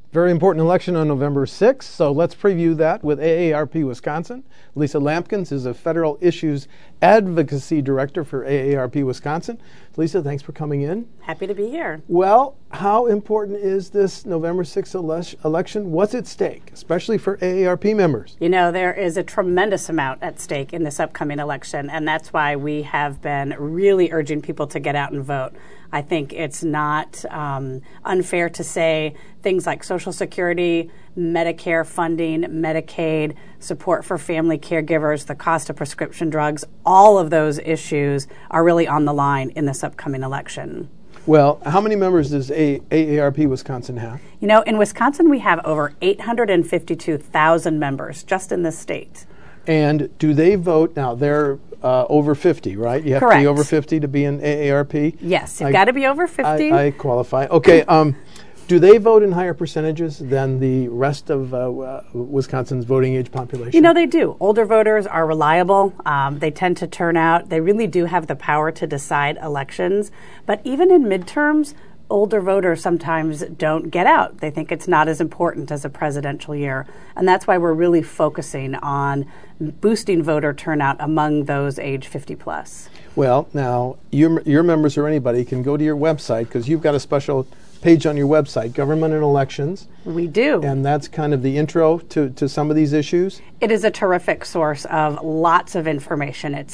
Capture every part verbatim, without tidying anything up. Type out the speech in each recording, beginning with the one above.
Very important election on November sixth, so let's preview that with A A R P Wisconsin. Lisa Lampkins is a Federal Issues Advocacy Director for A A R P Wisconsin. Lisa, thanks for coming in. Happy to be here. Well, how important is this November sixth ele- election? What's at stake, especially for A A R P members? You know, there is a tremendous amount at stake in this upcoming election, and that's why we have been really urging people to get out and vote. I think it's not um, unfair to say things like Social Security, Medicare funding, Medicaid, support for family caregivers, the cost of prescription drugs, all of those issues are really on the line in this upcoming election. Well, how many members does A A R P Wisconsin have? You know, in Wisconsin we have over eight hundred fifty-two thousand members just in this state. And do they vote? Now, they're uh, over fifty, right? You have Correct. to be over fifty to be in A A R P? Yes, you've got to be over fifty. I, I qualify. Okay. Um, do they vote in higher percentages than the rest of uh, uh, Wisconsin's voting age population? You know, they do. Older voters are reliable. Um, they tend to turn out. They really do have the power to decide elections. But even in midterms, older voters sometimes don't get out. They think it's not as important as a presidential year. And that's why we're really focusing on boosting voter turnout among those age fifty plus. Well, now, your, your members or anybody can go to your website because you've got a special page on your website, Government and Elections. We do. And that's kind of the intro to, to some of these issues. It is a terrific source of lots of information. It's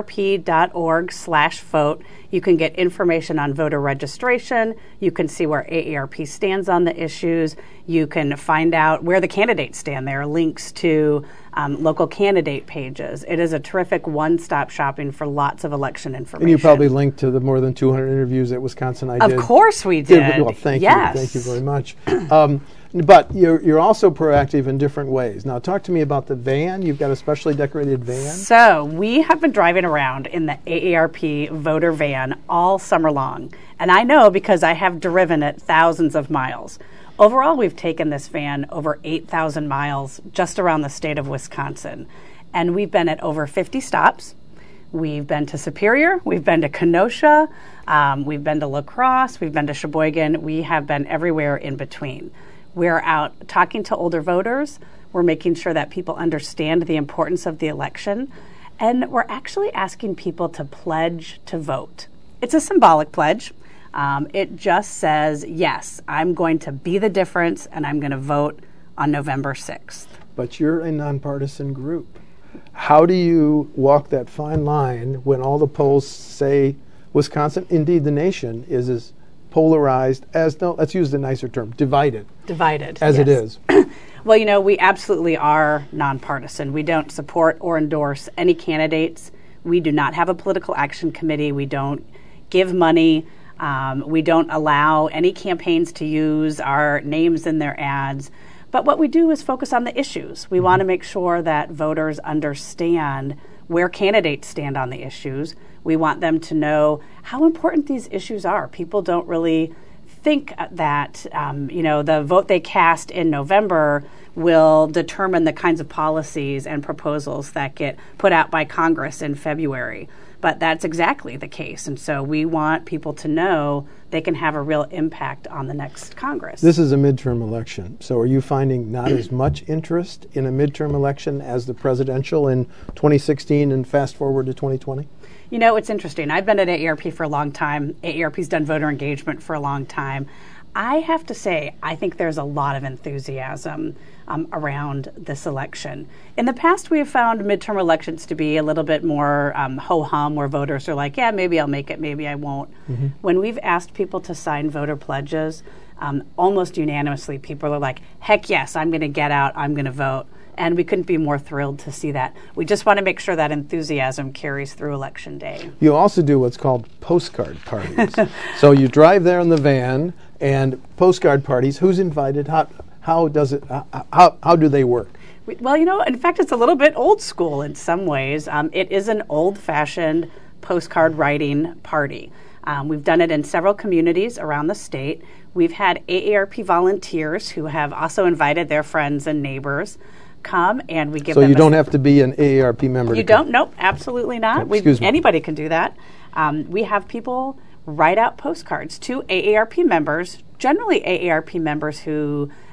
aarp.org slash vote. You can get information on voter registration. You can see where A A R P stands on the issues. You can find out where the candidates stand. There are links to um, local candidate pages. It is a terrific one-stop shopping for lots of election information. And you probably linked to the more than two hundred interviews at Wisconsin I of did. Of course we did. did well, thank yes. you. Thank you very much. Um, but you're, you're also proactive in different ways. Now, talk to me about the van. You've got a specially decorated van. So we have been driving around in the A A R P voter van all summer long. And I know because I have driven it thousands of miles. Overall, we've taken this van over eight thousand miles just around the state of Wisconsin. And we've been at over fifty stops. We've been to Superior. We've been to Kenosha. Um, we've been to La Crosse. We've been to Sheboygan. We have been everywhere in between. We're out talking to older voters. We're making sure that people understand the importance of the election. And we're actually asking people to pledge to vote. It's a symbolic pledge. Um, it just says, yes, I'm going to be the difference and I'm going to vote on November sixth. But you're a nonpartisan group. How do you walk that fine line when all the polls say Wisconsin, indeed the nation, is as polarized as, no, let's use the nicer term, divided. Divided. As yes. it is. Well, you know, we absolutely are nonpartisan. We don't support or endorse any candidates. We do not have a political action committee. We don't give money. Um, we don't allow any campaigns to use our names in their ads. But what we do is focus on the issues. We mm-hmm. want to make sure that voters understand where candidates stand on the issues. We want them to know how important these issues are. People don't really think that, um, you know, the vote they cast in November will determine the kinds of policies and proposals that get put out by Congress in February. But that's exactly the case. And so we want people to know they can have a real impact on the next Congress. This is a midterm election. So are you finding not as much interest in a midterm election as the presidential in twenty sixteen and fast forward to twenty twenty? You know, it's interesting. I've been at A A R P for a long time. A A R P's done voter engagement for a long time. I have to say, I think there's a lot of enthusiasm um, around this election. In the past, we have found midterm elections to be a little bit more um, ho-hum, where voters are like, yeah, maybe I'll make it, maybe I won't. Mm-hmm. When we've asked people to sign voter pledges, um, almost unanimously, people are like, heck yes, I'm going to get out, I'm going to vote. And we couldn't be more thrilled to see that. We just want to make sure that enthusiasm carries through Election Day. You also do what's called postcard parties. So you drive there in the van, and postcard parties, who's invited? How, how does it? How, how do they work? Well, you know, in fact, it's a little bit old school in some ways. Um, it is an old-fashioned postcard writing party. Um, we've done it in several communities around the state. We've had A A R P volunteers who have also invited their friends and neighbors come, and we give so them you a don't have to be an A A R P member you to come. don't nope absolutely not. Oh, we, excuse me. Anybody can do that. Um, we have people write out postcards to A A R P members, generally A A R P members who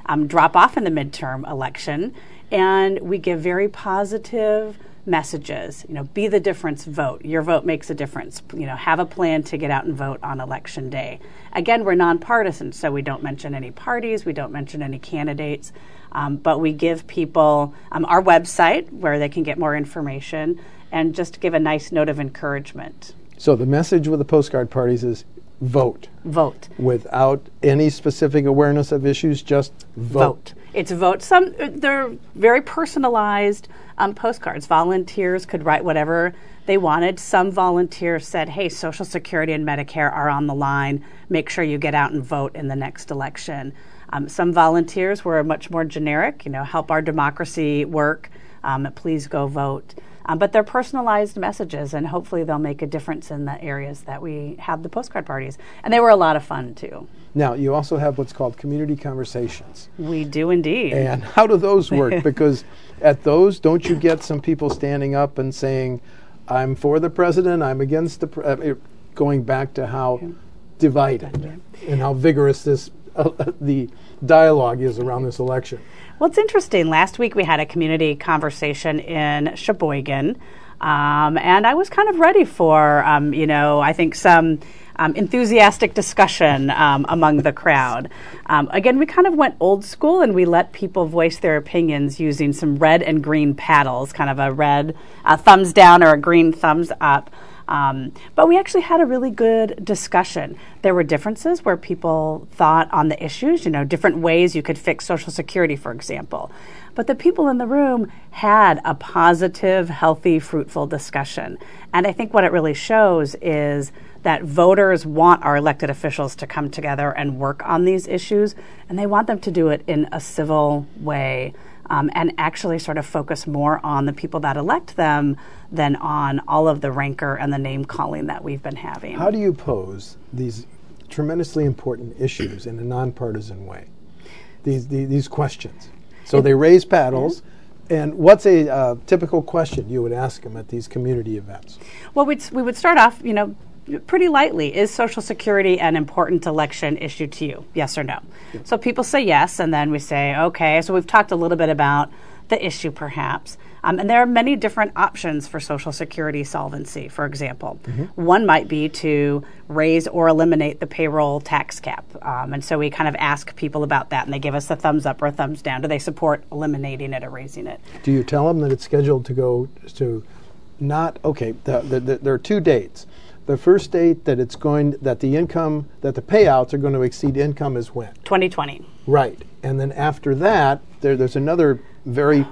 um, drop off in the midterm election, and we give very positive messages. You know, be the difference, vote. Your vote makes a difference. You know, have a plan to get out and vote on election day. Again, we're nonpartisan, so we don't mention any parties, we don't mention any candidates, um, but we give people um, our website where they can get more information and just give a nice note of encouragement. So the message with the postcard parties is vote. Vote. Without any specific awareness of issues, just vote. Vote. It's vote. Some they're very personalized um, postcards. Volunteers could write whatever they wanted. Some volunteers said, "Hey, Social Security and Medicare are on the line. Make sure you get out and vote in the next election." Um, some volunteers were much more generic. You know, help our democracy work. Um, please go vote. Um, but they're personalized messages, and hopefully they'll make a difference in the areas that we have the postcard parties. And they were a lot of fun, too. Now, you also have what's called community conversations. We do indeed. And how do those work? Because at those, don't you get some people standing up and saying, I'm for the president, I'm against the president, uh, going back to how yeah. divided yeah. and how vigorous this uh, the dialogue is around this election? Well, it's interesting. Last week we had a community conversation in Sheboygan, um, and I was kind of ready for, um, you know, I think some um, enthusiastic discussion um, among the crowd. Um, again, we kind of went old school, and we let people voice their opinions using some red and green paddles, kind of a red uh, thumbs down or a green thumbs up. Um, but we actually had a really good discussion. There were differences where people thought on the issues, you know, different ways you could fix Social Security, for example. But the people in the room had a positive, healthy, fruitful discussion. And I think what it really shows is that voters want our elected officials to come together and work on these issues, and they want them to do it in a civil way. Um, and actually sort of focus more on the people that elect them than on all of the rancor and the name calling that we've been having. How do you pose these tremendously important issues in a nonpartisan way? These these, these questions. So it, they raise paddles. Yeah. And what's a uh, typical question you would ask them at these community events? Well, we'd, we would start off, you know, pretty lightly. Is Social Security an important election issue to you? Yes or no? Yeah. So people say yes, and then we say, okay. So we've talked a little bit about the issue, perhaps. Um, and there are many different options for Social Security solvency, for example. Mm-hmm. One might be to raise or eliminate the payroll tax cap. Um, and so we kind of ask people about that, and they give us a thumbs up or a thumbs down. Do they support eliminating it or raising it? Do you tell them that it's scheduled to go to not, okay, the, the, the, there are two dates. The first date that it's going, that the income, that the payouts are going to exceed income is when? twenty twenty. Right. And then after that, there, there's another very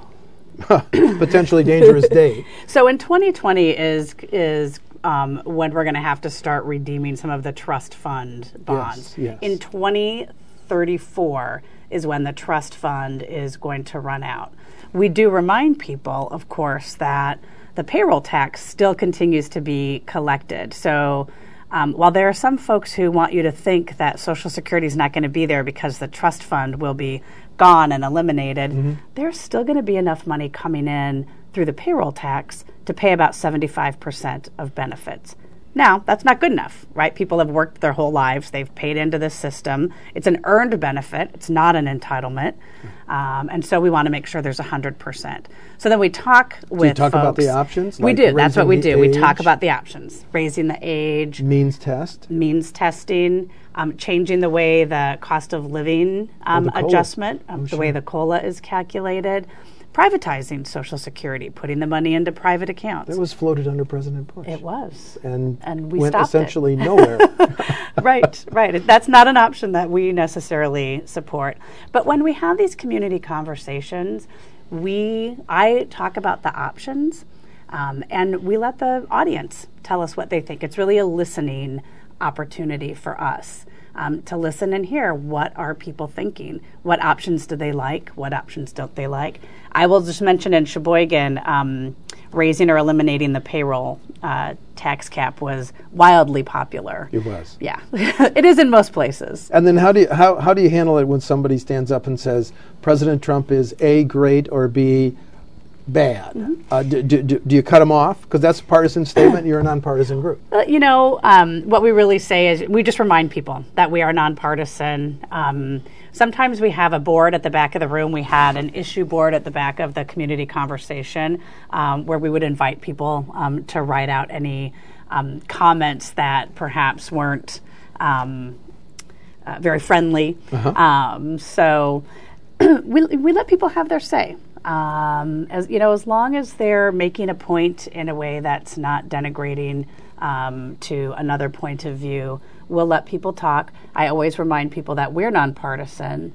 potentially dangerous date. So in twenty twenty is is um, when we're going to have to start redeeming some of the trust fund bonds. Yes, yes. In twenty thirty-four is when the trust fund is going to run out. We do remind people, of course, that the payroll tax still continues to be collected. So um, while there are some folks who want you to think that Social Security is not going to be there because the trust fund will be gone and eliminated, mm-hmm. there's still going to be enough money coming in through the payroll tax to pay about seventy-five percent of benefits. Now, that's not good enough, right? People have worked their whole lives. They've paid into this system. It's an earned benefit. It's not an entitlement. Um, and so we want to make sure there's one hundred percent. So then we talk with folks. Do you talk folks. about the options? We like do. That's what we do. Age, we talk about the options. Raising the age. Means test. Means testing. Um, changing the way the cost of living um, oh, adjustment, um, oh, the sure. way the COLA is calculated. Privatizing Social Security, putting the money into private accounts. That was floated under President Bush. It was. And, and we went stopped essentially it. nowhere. Right, right. That's not an option that we necessarily support. But when we have these community conversations, we I talk about the options, um, and we let the audience tell us what they think. It's really a listening opportunity for us. Um, to listen and hear what are people thinking, what options do they like, what options don't they like. I will just mention in Sheboygan, um, raising or eliminating the payroll uh, tax cap was wildly popular. It was. Yeah, it is in most places. And then how do you, how how do you handle it when somebody stands up and says President Trump is A, great, or B, bad? Mm-hmm. Uh, do, do, do you cut them off? Because that's a partisan statement. You're a nonpartisan group. Uh, you know, um, what we really say is we just remind people that we are nonpartisan. Um, sometimes we have a board at the back of the room. We had an issue board at the back of the community conversation um, where we would invite people um, to write out any um, comments that perhaps weren't um, uh, very friendly. Uh-huh. Um, so we, we let people have their say. Um, as you know, as long as they're making a point in a way that's not denigrating um, to another point of view, we'll let people talk. I always remind people that we're nonpartisan,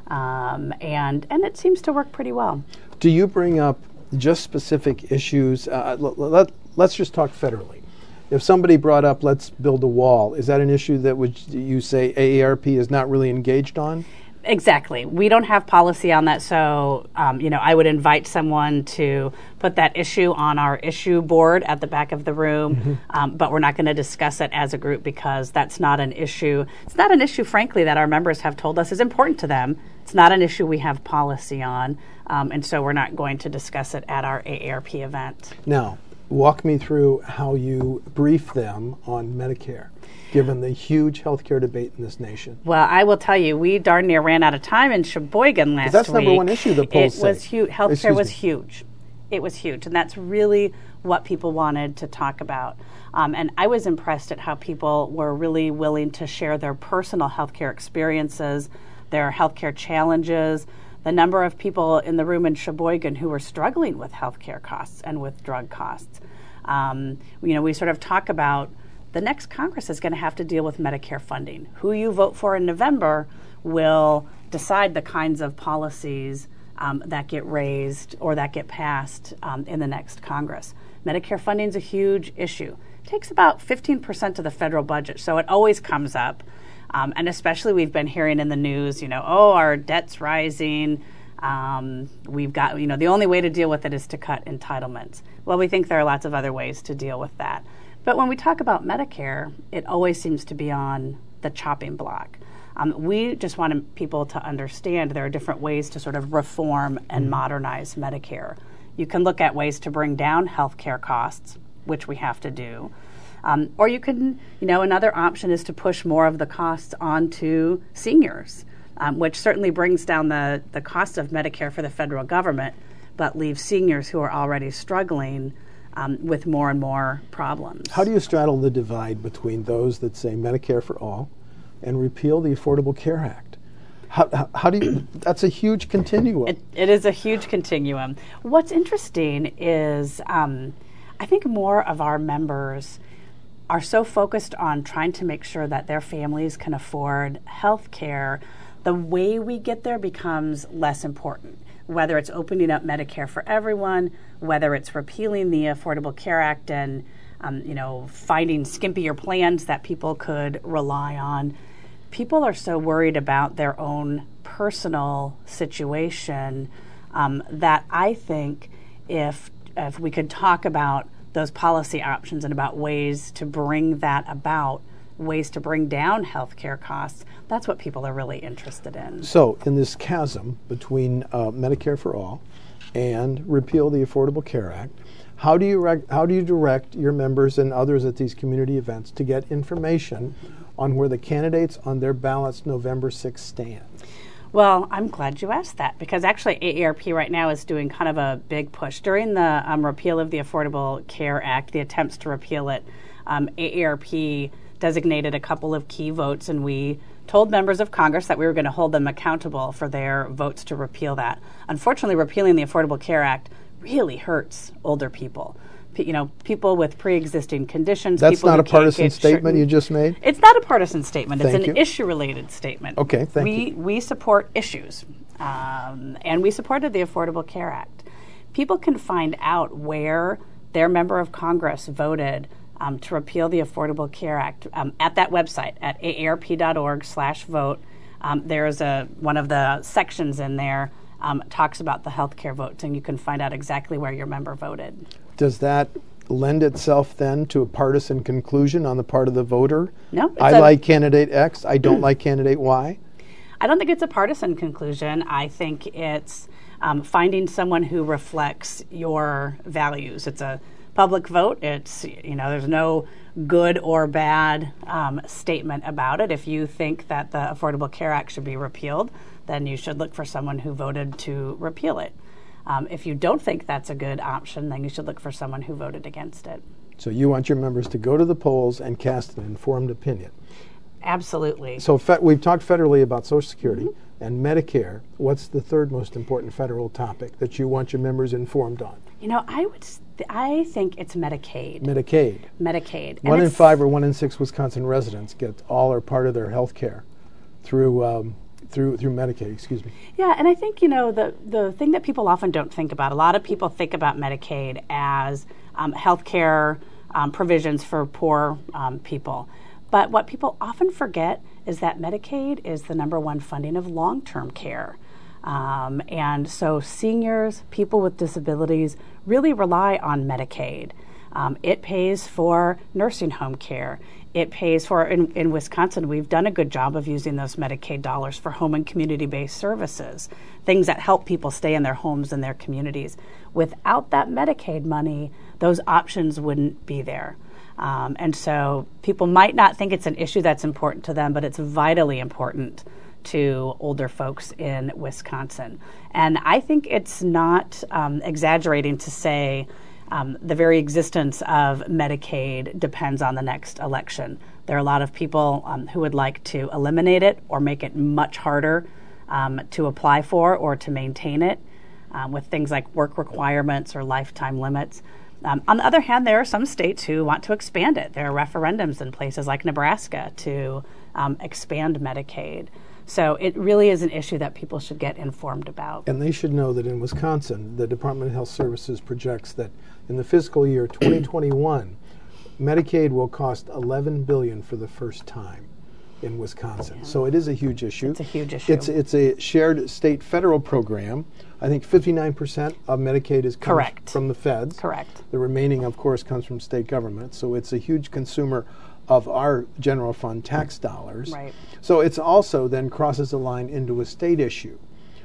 um, and and it seems to work pretty well. Do you bring up just specific issues? Uh, let, let, let's just talk federally. If somebody brought up, let's build a wall, is that an issue that would you say A A R P is not really engaged on? Exactly. We don't have policy on that, so um, you know, I would invite someone to put that issue on our issue board at the back of the room, mm-hmm. um, but we're not going to discuss it as a group because that's not an issue. It's not an issue, frankly, that our members have told us is important to them. It's not an issue we have policy on, um, and so we're not going to discuss it at our A A R P event. Now, walk me through how you brief them on Medicare, given the huge healthcare debate in this nation. Well, I will tell you, we darn near ran out of time in Sheboygan last week. That's number one issue the polls say. It was huge. Healthcare was huge. It was huge, and that's really what people wanted to talk about. Um, and I was impressed at how people were really willing to share their personal healthcare experiences, their healthcare challenges, the number of people in the room in Sheboygan who were struggling with healthcare costs and with drug costs. Um, you know, we sort of talk about the next Congress is going to have to deal with Medicare funding. Who you vote for in November will decide the kinds of policies um, that get raised or that get passed um, in the next Congress. Medicare funding is a huge issue. It takes about fifteen percent of the federal budget, so it always comes up. Um, and especially we've been hearing in the news, you know, oh, our debt's rising. Um, we've got, you know, the only way to deal with it is to cut entitlements. Well, we think there are lots of other ways to deal with that. But when we talk about Medicare, it always seems to be on the chopping block. Um, we just want people to understand there are different ways to sort of reform and modernize Medicare. You can look at ways to bring down healthcare costs, which we have to do. Um, or you can, you know, another option is to push more of the costs onto seniors, um, which certainly brings down the, the cost of Medicare for the federal government, but leaves seniors who are already struggling um, with more and more problems. How do you straddle the divide between those that say Medicare for all and repeal the Affordable Care Act? How, how, how do you, that's a huge continuum. It, it is a huge continuum. What's interesting is um, I think more of our members are so focused on trying to make sure that their families can afford health care, the way we get there becomes less important. Whether it's opening up Medicare for everyone, whether it's repealing the Affordable Care Act and um, you know, finding skimpier plans that people could rely on, people are so worried about their own personal situation um, that I think if if we could talk about those policy options and about ways to bring that about, ways to bring down healthcare costs, that's what people are really interested in. So in this chasm between uh, Medicare for all and repeal the Affordable Care Act, how do you rec- how do you direct your members and others at these community events to get information on where the candidates on their ballots November sixth stand? Well, I'm glad you asked that because actually A A R P right now is doing kind of a big push. During the um, repeal of the Affordable Care Act, the attempts to repeal it, um, A A R P designated a couple of key votes, and we told members of Congress that we were going to hold them accountable for their votes to repeal that. Unfortunately, repealing the Affordable Care Act really hurts older people. P- you know, people with pre-existing conditions. That's people not who a partisan can't get statement certain- you just made? It's not a partisan statement. Thank it's an you. issue-related statement. Okay, thank we, you. We support issues, um, and we supported the Affordable Care Act. People can find out where their member of Congress voted um, to repeal the Affordable Care Act um, at that website at aarp.org slash vote. Um, there's a one of the sections in there um, talks about the health care votes, and you can find out exactly where your member voted. Does that lend itself then to a partisan conclusion on the part of the voter? No. it's I a- like candidate X, I don't like candidate Y? I don't think it's a partisan conclusion. I think it's um, finding someone who reflects your values. It's a public vote. It's, you know, there's no good or bad um, statement about it. If you think that the Affordable Care Act should be repealed, then you should look for someone who voted to repeal it. Um, if you don't think that's a good option, then you should look for someone who voted against it. So you want your members to go to the polls and cast an informed opinion. Absolutely. So fe- we've talked federally about Social Security mm-hmm. and Medicare. What's the third most important federal topic that you want your members informed on? You know, I would. St- I think it's Medicaid. Medicaid. Medicaid. One in five or one in six Wisconsin residents get all or part of their health care through um, through through Medicaid. Excuse me. Yeah, and I think you know the the thing that people often don't think about. A lot of people think about Medicaid as um, health care um, provisions for poor um, people. But what people often forget is that Medicaid is the number one funding of long-term care. Um, and so seniors, people with disabilities, really rely on Medicaid. Um, it pays for nursing home care. It pays for, in, in Wisconsin, we've done a good job of using those Medicaid dollars for home and community-based services, things that help people stay in their homes and their communities. Without that Medicaid money, those options wouldn't be there. Um, and so people might not think it's an issue that's important to them, but it's vitally important to older folks in Wisconsin. And I think it's not um, exaggerating to say um, the very existence of Medicaid depends on the next election. There are a lot of people um, who would like to eliminate it or make it much harder um, to apply for or to maintain it um, with things like work requirements or lifetime limits. Um, on the other hand, there are some states who want to expand it. There are referendums in places like Nebraska to um, expand Medicaid. So it really is an issue that people should get informed about. And they should know that in Wisconsin, the Department of Health Services projects that in the fiscal year twenty twenty-one, Medicaid will cost eleven billion dollars for the first time in Wisconsin. Yeah. So it is a huge issue. It's a huge issue. It's it's a shared state-federal program. I think fifty-nine percent of Medicaid is comes Correct. from the feds. Correct. The remaining, of course, comes from state government. So it's a huge consumer of our general fund tax dollars. Right. So it's also then crosses a line into a state issue.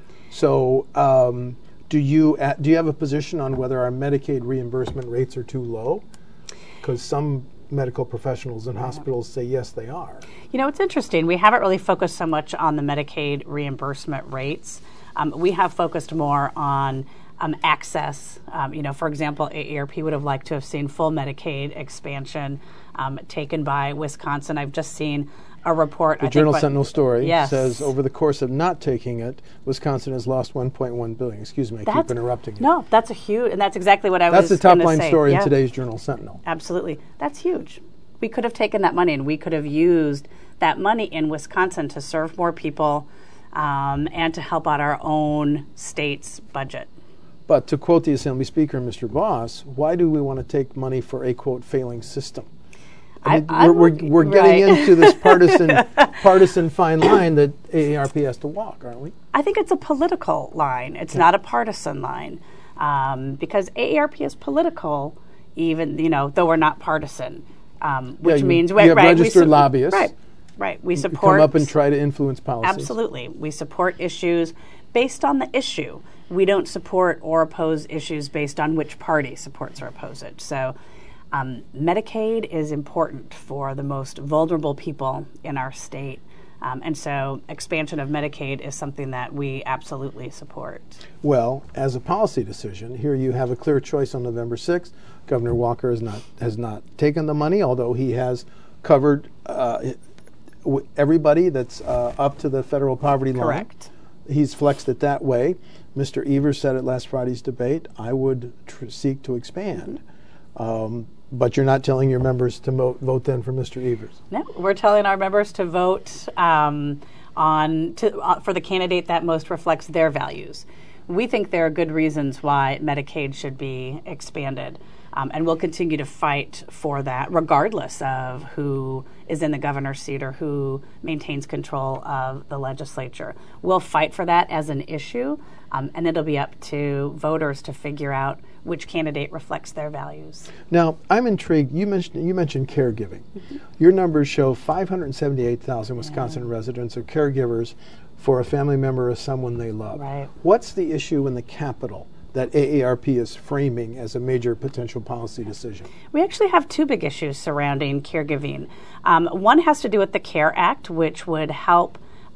So um, do you uh, do you have a position on whether our Medicaid reimbursement rates are too low? Because some medical professionals and hospitals say yes, they are. You know, it's interesting. We haven't really focused so much on the Medicaid reimbursement rates. Um, we have focused more on um, access. Um, you know, for example, A A R P would have liked to have seen full Medicaid expansion um, taken by Wisconsin. I've just seen a report. The I Journal think what, Sentinel story yes. says over the course of not taking it, Wisconsin has lost one point one billion dollars. Excuse me, I that's, keep interrupting you. No, that's a huge, and that's exactly what I that's was That's the top gonna line say. story yeah. in today's Journal Sentinel. Absolutely. That's huge. We could have taken that money and we could have used that money in Wisconsin to serve more people um, and to help out our own state's budget. But to quote the Assembly Speaker, Mister Voss, why do we want to take money for a, quote, failing system? I mean, I, we're we're, we're getting right. into this partisan partisan fine line that A A R P has to walk, aren't we? I think it's a political line. It's yeah. not a partisan line. Um, because A A R P is political, even, you know, though we're not partisan. Um, which yeah, you, means... You right, have right, registered su- lobbyists. Right, right. We support... Come up and try to influence policies. Absolutely. We support issues based on the issue. We don't support or oppose issues based on which party supports or opposes it. So um, Medicaid is important for the most vulnerable people in our state. Um, and so expansion of Medicaid is something that we absolutely support. Well, as a policy decision, here you have a clear choice on November sixth. Governor Walker has not has not taken the money, although he has covered uh, everybody that's uh, up to the federal poverty line. Correct. He's flexed it that way. Mister Evers said at last Friday's debate, I would tr- seek to expand. Mm-hmm. Um, but you're not telling your members to mo- vote then for Mister Evers. No, we're telling our members to vote um, on to, uh, for the candidate that most reflects their values. We think there are good reasons why Medicaid should be expanded. Um, and we'll continue to fight for that regardless of who is in the governor's seat or who maintains control of the legislature. We'll fight for that as an issue, um, and it'll be up to voters to figure out which candidate reflects their values. Now, I'm intrigued. You mentioned you mentioned caregiving. Mm-hmm. Your numbers show five hundred seventy-eight thousand Wisconsin yeah. residents are caregivers for a family member or someone they love. Right. What's the issue in the Capitol that A A R P is framing as a major potential policy decision? We actually have two big issues surrounding caregiving. Um, one has to do with the CARE Act, which would help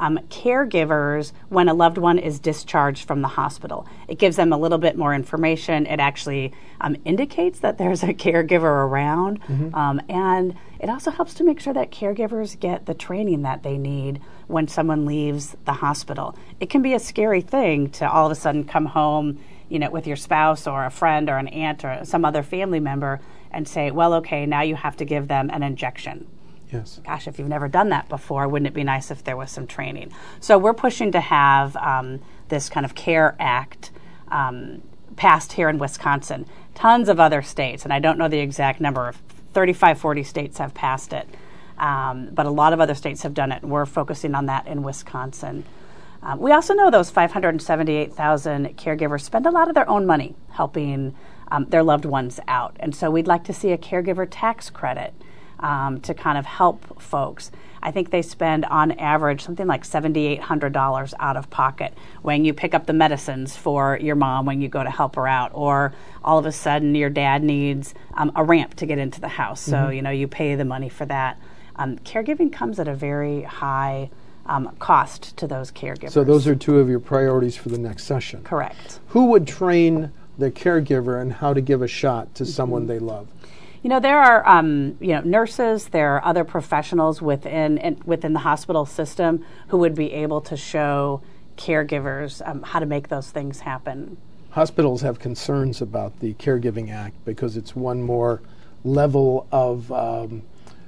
um, caregivers when a loved one is discharged from the hospital. It gives them a little bit more information. It actually um, indicates that there's a caregiver around. Mm-hmm. um, and it also helps to make sure that caregivers get the training that they need when someone leaves the hospital. It can be a scary thing to all of a sudden come home, you know, with your spouse or a friend or an aunt or some other family member and say, well, okay, now you have to give them an injection. Yes. Gosh, if you've never done that before, wouldn't it be nice if there was some training? So we're pushing to have um, this kind of CARE Act um, passed here in Wisconsin. Tons of other states, and I don't know the exact number, of thirty-five, forty states have passed it. Um, but a lot of other states have done it, and we're focusing on that in Wisconsin. Um, we also know those five hundred seventy-eight thousand caregivers spend a lot of their own money helping um, their loved ones out. And so we'd like to see a caregiver tax credit um, to kind of help folks. I think they spend on average something like seven thousand eight hundred dollars out of pocket when you pick up the medicines for your mom when you go to help her out, or all of a sudden your dad needs um, a ramp to get into the house. So, mm-hmm. you know, you pay the money for that. Um, caregiving comes at a very high um, cost to those caregivers. So those are two of your priorities for the next session. Correct. Who would train the caregiver and how to give a shot to mm-hmm. someone they love? You know, there are um, you know nurses, there are other professionals within in, within the hospital system who would be able to show caregivers um, how to make those things happen. Hospitals have concerns about the Caregiving Act because it's one more level of um,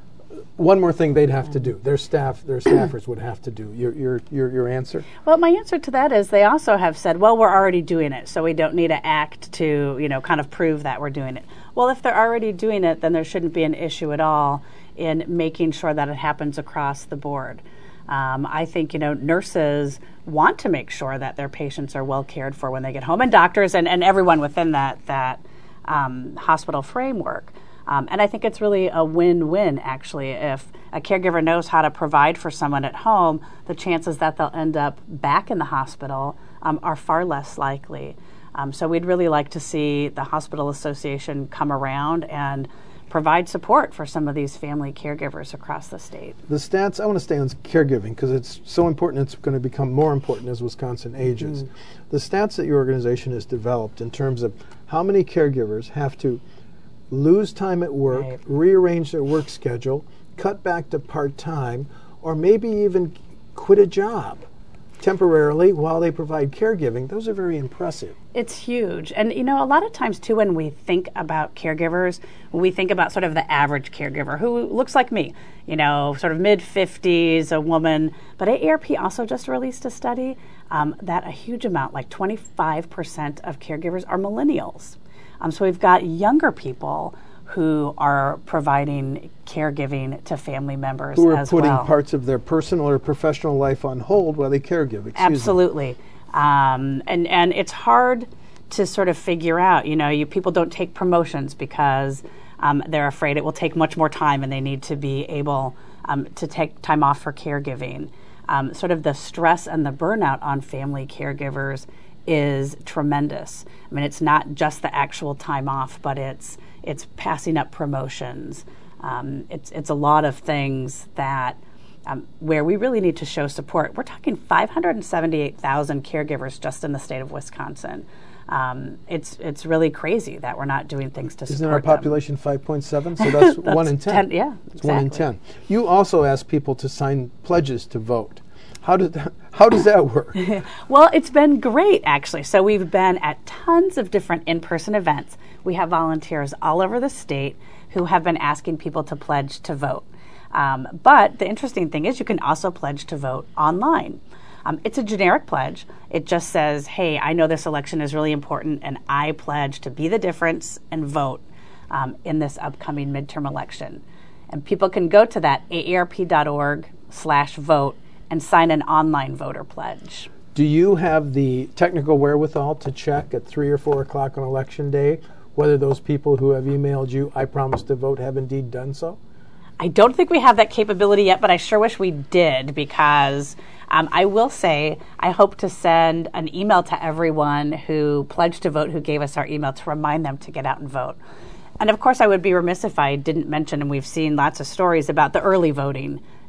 one more thing they'd have to do. Their staff, their staffers would have to do. Your, your, your, your answer? Well, my answer to that is they also have said, well, we're already doing it, so we don't need an act to, you know, kind of prove that we're doing it. Well, if they're already doing it, then there shouldn't be an issue at all in making sure that it happens across the board. Um, I think, you know, nurses want to make sure that their patients are well cared for when they get home, and doctors and, and everyone within that, that um, hospital framework. Um, and I think it's really a win-win, actually. If a caregiver knows how to provide for someone at home, the chances that they'll end up back in the hospital um, are far less likely. Um, so we'd really like to see the Hospital Association come around and provide support for some of these family caregivers across the state. The stats, I want to stay on caregiving because it's so important. It's going to become more important as Wisconsin ages. Mm-hmm. The stats that your organization has developed in terms of how many caregivers have to lose time at work, right. rearrange their work schedule, cut back to part-time, or maybe even quit a job temporarily while they provide caregiving. Those are very impressive. It's huge. And, you know, a lot of times, too, when we think about caregivers, we think about sort of the average caregiver who looks like me, you know, sort of mid-fifties, a woman. But A A R P also just released a study um, that a huge amount, like twenty-five percent of caregivers are millennials. Um, so we've got younger people who are providing caregiving to family members who are as putting well. parts of their personal or professional life on hold while they caregive. Excuse Absolutely. Um, and, and it's hard to sort of figure out, you know, you people don't take promotions because um, they're afraid it will take much more time and they need to be able um, to take time off for caregiving. Um, sort of the stress and the burnout on family caregivers is tremendous. I mean, it's not just the actual time off, but it's it's passing up promotions. Um, it's it's a lot of things that um, where we really need to show support. We're talking five hundred seventy-eight thousand caregivers just in the state of Wisconsin. Um, it's it's really crazy that we're not doing things to Isn't support our population five point seven? So that's, that's one in ten. ten yeah, it's exactly. one in ten. You also ask people to sign pledges to vote. How does that, how does that work? Well, it's been great, actually. So we've been at tons of different in-person events. We have volunteers all over the state who have been asking people to pledge to vote. Um, but the interesting thing is you can also pledge to vote online. Um, it's a generic pledge. It just says, hey, I know this election is really important, and I pledge to be the difference and vote um, in this upcoming midterm election. And people can go to that A A R P dot org slash vote and sign an online voter pledge. Do you have the technical wherewithal to check at three or four o'clock on election day whether those people who have emailed you, I promise to vote, have indeed done so? I don't think we have that capability yet, but I sure wish we did, because um, I will say I hope to send an email to everyone who pledged to vote, who gave us our email, to remind them to get out and vote. And of course, I would be remiss if I didn't mention, and we've seen lots of stories about the early voting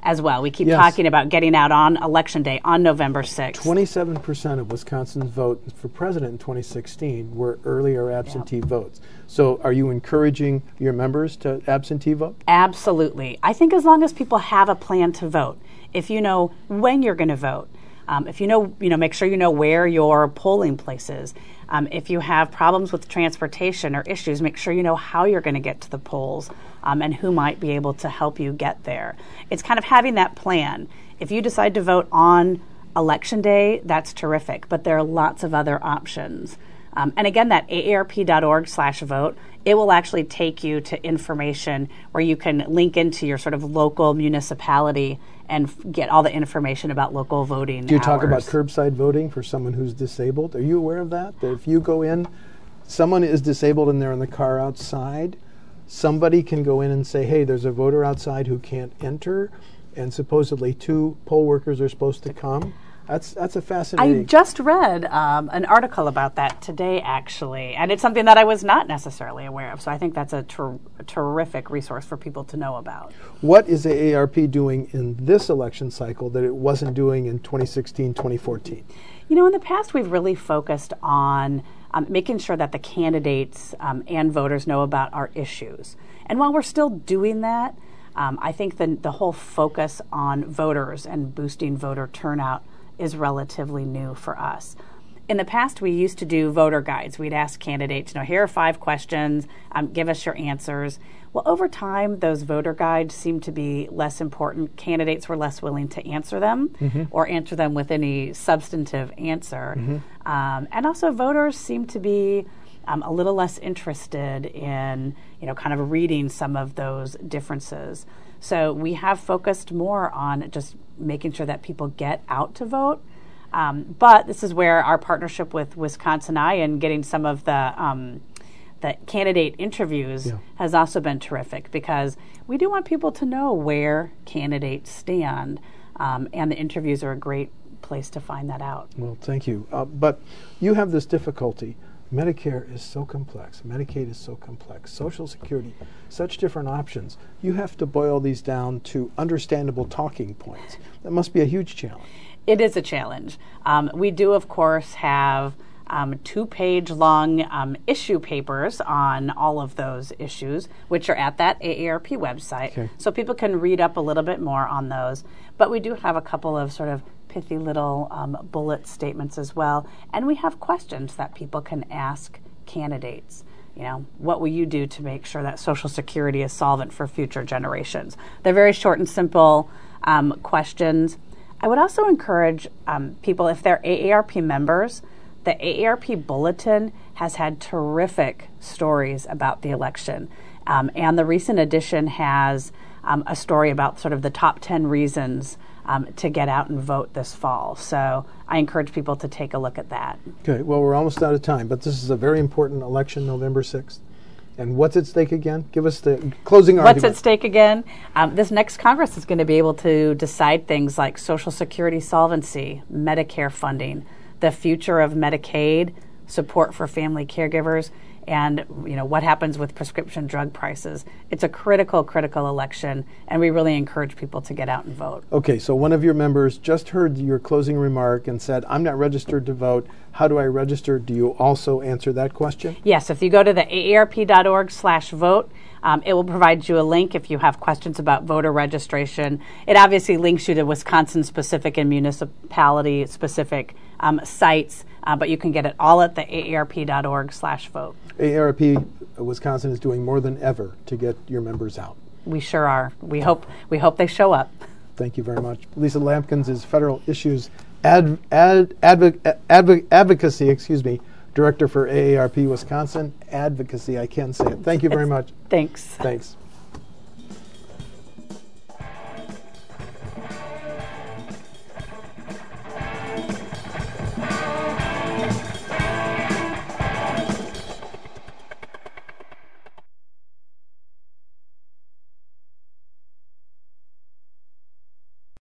as well. We keep Yes. talking about getting out on Election Day on November sixth. twenty-seven percent of Wisconsin's vote for president in twenty sixteen were early or absentee Yep. votes. So are you encouraging your members to absentee vote? Absolutely. I think as long as people have a plan to vote, if you know when you're going to vote, um, if you know, you know, make sure you know where your polling place is. Um, if you have problems with transportation or issues, make sure you know how you're going to get to the polls um, and who might be able to help you get there. It's kind of having that plan. If you decide to vote on Election Day, that's terrific, but there are lots of other options. Um, and again, that A A R P dot org slash vote, it will actually take you to information where you can link into your sort of local municipality and f- get all the information about local voting. Do you talk about hours. curbside voting for someone who's disabled? Are you aware of that? That if you go in, someone is disabled and they're in the car outside, somebody can go in and say, hey, there's a voter outside who can't enter, and supposedly two poll workers are supposed to come. That's that's a I fascinating... just read um, an article about that today, actually, and it's something that I was not necessarily aware of. So I think that's a, ter- a terrific resource for people to know about. What is the A A R P doing in this election cycle that it wasn't doing in twenty sixteen, twenty fourteen? You know, in the past, we've really focused on um, making sure that the candidates um, and voters know about our issues. And while we're still doing that, um, I think the, the whole focus on voters and boosting voter turnout is relatively new for us. In the past, we used to do voter guides. We'd ask candidates, you know, here are five questions, um, give us your answers. Well, over time, those voter guides seemed to be less important. Candidates were less willing to answer them mm-hmm. or answer them with any substantive answer. Mm-hmm. Um, and also, voters seem to be um, a little less interested in, you know, kind of reading some of those differences. So we have focused more on just making sure that people get out to vote. Um, but this is where our partnership with Wisconsin Eye and getting some of the um, the candidate interviews yeah. has also been terrific, because we do want people to know where candidates stand, um, and the interviews are a great place to find that out. Well, thank you. Uh, but you have this difficulty. Medicare is so complex. Medicaid is so complex. Social Security, such different options. You have to boil these down to understandable talking points. That must be a huge challenge. It is a challenge. Um, we do, of course, have um, two-page long um, issue papers on all of those issues, which are at that A A R P website. Okay. So people can read up a little bit more on those. But we do have a couple of sort of pithy little um, bullet statements as well. And we have questions that people can ask candidates. You know, what will you do to make sure that Social Security is solvent for future generations? They're very short and simple um, questions. I would also encourage um, people, if they're A A R P members, the A A R P Bulletin has had terrific stories about the election. Um, and the recent edition has um, a story about sort of the top ten reasons um, to get out and vote this fall. So I encourage people to take a look at that. Okay, well, we're almost out of time, but this is a very important election, November sixth. And what's at stake again? Give us the closing argument. What's at stake again? Um, this next Congress is going to be able to decide things like Social Security solvency, Medicare funding, the future of Medicaid, support for family caregivers, and you know what happens with prescription drug prices. It's a critical, critical election, and we really encourage people to get out and vote. Okay, so one of your members just heard your closing remark and said, I'm not registered to vote. How do I register? Do you also answer that question? Yes, if you go to the A A R P dot org slash vote, um, it will provide you a link if you have questions about voter registration. It obviously links you to Wisconsin-specific and municipality-specific um, sites, uh, but you can get it all at the A A R P dot org slash vote. A A R P Wisconsin is doing more than ever to get your members out. We sure are. We hope we hope they show up. Thank you very much. Lisa Lampkins is Federal Issues Ad, ad, adv, adv, Advocacy, excuse me, Director for A A R P Wisconsin. Advocacy, I can say it. Thank you very much. Thanks. Thanks.